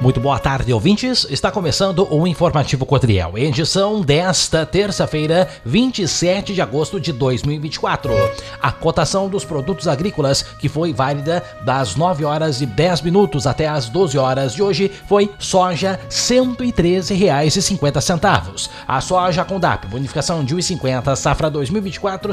Muito boa tarde, ouvintes. Está começando o Informativo Cotriel, edição desta terça-feira, 27 de agosto de 2024. A cotação dos produtos agrícolas, que foi válida das 9 horas e 10 minutos até as 12 horas de hoje, foi soja R$ 113,50. A soja com DAP, bonificação de R$ 1,50, safra 2024, R$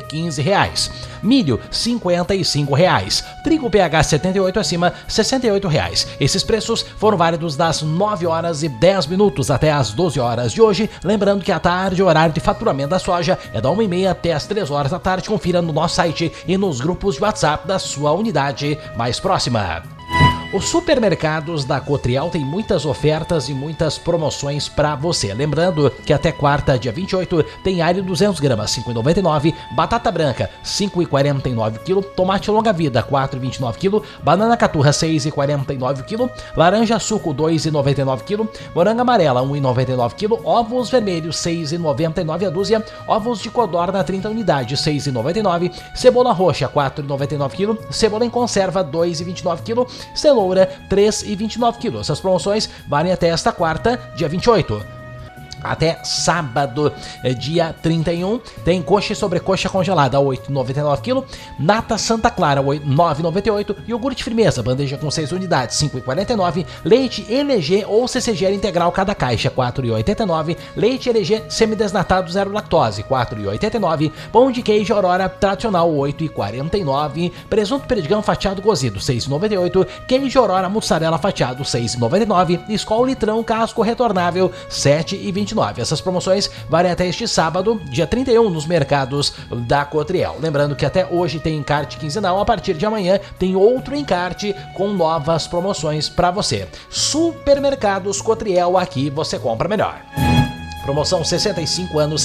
115. Milho, R$ 55. Trigo PH 78 acima, R$ 68. Esses preços foram válidos das 9 horas e 10 minutos até as 12 horas de hoje. Lembrando que à tarde o horário de faturamento da soja é da 1h30 até as 3 horas da tarde. Confira no nosso site e nos grupos de WhatsApp da sua unidade mais próxima. Os supermercados da Cotriel têm muitas ofertas e muitas promoções para você. Lembrando que até quarta, dia 28, tem alho 200 gramas, R$ 5,99, batata branca, R$ 5,49 kg, tomate longa-vida, R$ 4,29 kg, banana caturra, R$ 6,49 kg, laranja suco, R$ 2,99 kg, moranga amarela, R$ 1,99 kg, ovos vermelhos, R$ 6,99 a dúzia, ovos de codorna, 30 unidades, R$ 6,99, cebola roxa, R$ 4,99 kg, cebola em conserva, R$ 2,29 kg, cenoura, R$ 3,29 kg. Essas promoções valem até esta quarta, dia 28. Até sábado, dia 31, tem coxa e sobrecoxa congelada, R$ 8,99 kg, nata Santa Clara, R$ 9,98, iogurte firmeza, bandeja com 6 unidades, R$ 5,49, leite LG ou CCGL integral cada caixa, R$ 4,89, leite LG semidesnatado zero lactose, R$ 4,89, pão de queijo Aurora tradicional, R$ 8,49, presunto perdigão fatiado cozido, R$ 6,98, queijo Aurora mussarela fatiado, R$ 6,99, Skol litrão casco retornável, R$ 7,29. Essas promoções valem até este sábado, dia 31, nos mercados da Cotriel. Lembrando que até hoje tem encarte quinzenal, a partir de amanhã tem outro encarte com novas promoções para você. Supermercados Cotriel, aqui você compra melhor. Promoção 65 anos,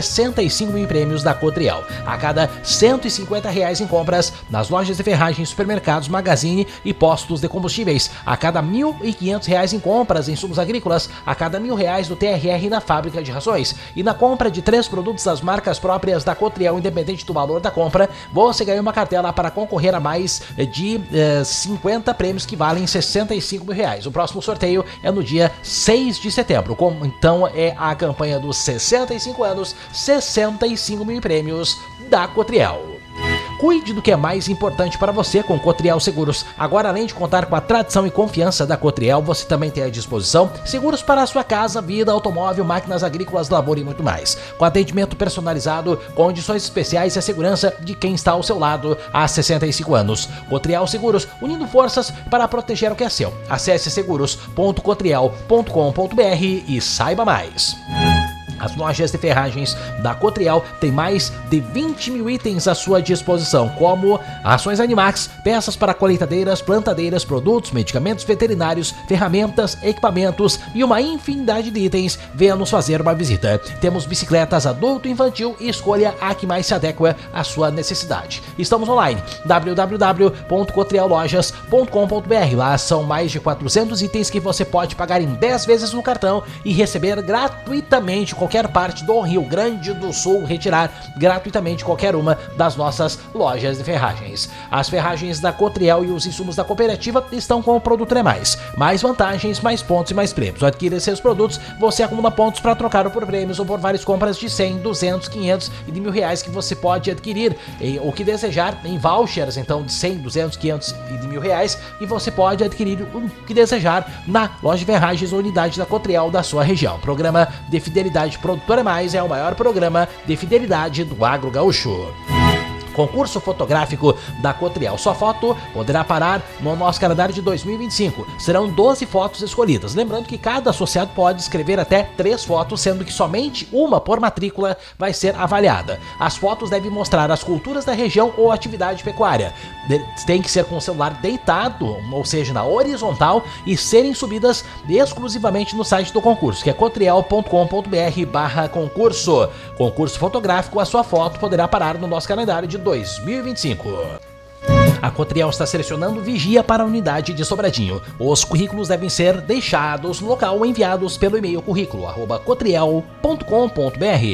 65 mil prêmios da Cotriel. A cada R$ 150 em compras nas lojas de ferragens, supermercados, magazine e postos de combustíveis. A cada R$ 1.500 em compras em insumos agrícolas. A cada R$ 1.000 do TRR na fábrica de rações. E na compra de 3 produtos das marcas próprias da Cotriel, independente do valor da compra, você ganha uma cartela para concorrer a mais de 50 prêmios que valem R$ 65 mil. O próximo sorteio é no dia 6 de setembro. Então é a campanha dos 65 anos, 65 mil prêmios da Cotriel. Cuide do que é mais importante para você com Cotriel Seguros. Agora, além de contar com a tradição e confiança da Cotriel, você também tem à disposição seguros para a sua casa, vida, automóvel, máquinas agrícolas, lavoura e muito mais. Com atendimento personalizado, condições especiais e a segurança de quem está ao seu lado há 65 anos. Cotriel Seguros, unindo forças para proteger o que é seu. Acesse seguros.cotriel.com.br e saiba mais. As lojas de ferragens da Cotriel têm mais de 20 mil itens à sua disposição, como rações Animax, peças para colheitadeiras, plantadeiras, produtos, medicamentos veterinários, ferramentas, equipamentos e uma infinidade de itens. Venha nos fazer uma visita. Temos bicicletas adulto e infantil e escolha a que mais se adequa à sua necessidade. Estamos online, www.cotriellojas.com.br. Lá são mais de 400 itens que você pode pagar em 10 vezes no cartão e receber gratuitamente qualquer parte do Rio Grande do Sul, retirar gratuitamente qualquer uma das nossas lojas de ferragens. As ferragens da Cotriel e os insumos da cooperativa estão com o produto mais vantagens, mais pontos e mais prêmios. Ao adquirir seus produtos, você acumula pontos para trocar por prêmios ou por várias compras de 100, 200, 500 e de R$1.000 que você pode adquirir o que desejar em vouchers, então de 100, 200, 500 e de R$1.000, e você pode adquirir o que desejar na loja de ferragens ou unidade da Cotriel da sua região. Programa de fidelidade Produtora Mais é o maior programa de fidelidade do agro gaúcho. Concurso fotográfico da Cotriel. Sua foto poderá parar no nosso calendário de 2025. Serão 12 fotos escolhidas. Lembrando que cada associado pode escrever até 3 fotos, sendo que somente uma por matrícula vai ser avaliada. As fotos devem mostrar as culturas da região ou atividade pecuária. Tem que ser com o celular deitado, ou seja, na horizontal, e serem subidas exclusivamente no site do concurso, que é cotriel.com.br/concurso. Concurso fotográfico, a sua foto poderá parar no nosso calendário de 2025. A Cotriel está selecionando vigia para a unidade de Sobradinho. Os currículos devem ser deixados no local ou enviados pelo e-mail currículo@cotriel.com.br.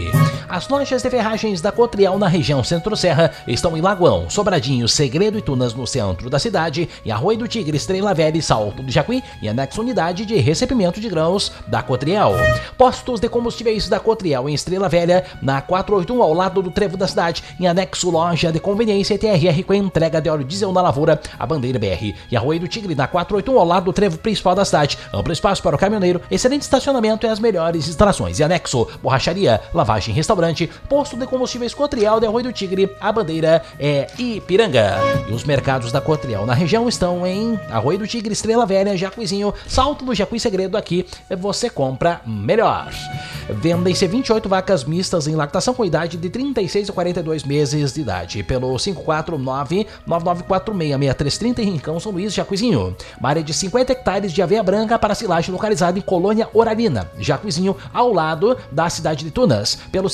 As lojas de ferragens da Cotriel na região Centro-Serra estão em Lagoão, Sobradinho, Segredo e Tunas no centro da cidade e Arroio do Tigre, Estrela Velha e Salto do Jacuí e anexo unidade de recebimento de grãos da Cotriel. Postos de combustíveis da Cotriel em Estrela Velha, na 481 ao lado do Trevo da cidade, em anexo loja de conveniência TRR com entrega de óleo diesel na Lavoura, a Bandeira BR e Arroio do Tigre na 481 ao lado do Trevo principal da cidade. Amplo espaço para o caminhoneiro, excelente estacionamento e as melhores instalações. E anexo, borracharia, lavagem, restaurante, posto de combustíveis Cotriel de Arroio do Tigre, a Bandeira é Ipiranga. E os mercados da Cotriel na região estão em Arroio do Tigre, Estrela Velha, Jacuizinho, Salto do Jacuí, Segredo. Aqui você compra melhor. Vendem-se 28 vacas mistas em lactação com idade de 36 a 42 meses de idade pelo 549-9946-6330 em Rincão, São Luís, Jacuizinho. Uma área de 50 hectares de aveia branca para silagem localizada em Colônia Oralina, Jacuizinho, ao lado da cidade de Tunas, pelo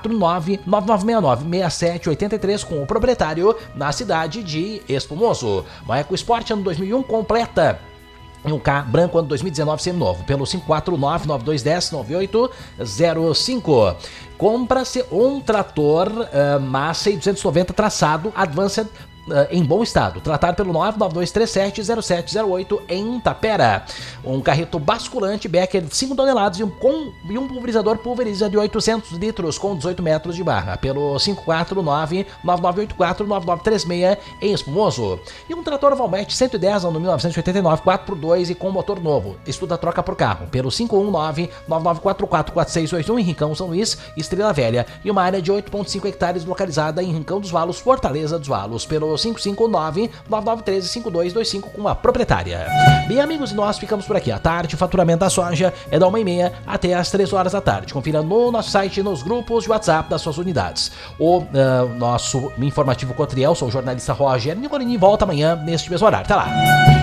549-9969-6783 com o proprietário na cidade de Espumoso. Uma EcoSport ano 2001 completa. E um K branco ano 2019 seminovo, pelo 549-9210-9805. Compra-se um trator Massey 290 traçado Advanced em bom estado, tratado pelo 992370708 em Tapera. Um carreto basculante Becker de 5 toneladas e um pulverizador pulveriza de 800 litros com 18 metros de barra, pelo 549-9984-9936 em Espumoso. E um trator Valmet 110 ano 1989, 4x2 e com motor novo. Estuda troca por carro, pelo 519-9944-4681 em Rincão, São Luís, Estrela Velha. E uma área de 8,5 hectares localizada em Rincão dos Valos, Fortaleza dos Valos, pelo 559-9913-5225 com a proprietária. Bem, amigos, e nós ficamos por aqui. À tarde, o faturamento da soja é da 1h30 até as 3 horas da tarde. Confira no nosso site e nos grupos de WhatsApp das suas unidades. O nosso informativo Cotriel, sou o jornalista Roger Nicolini, volta amanhã neste mesmo horário. Até lá!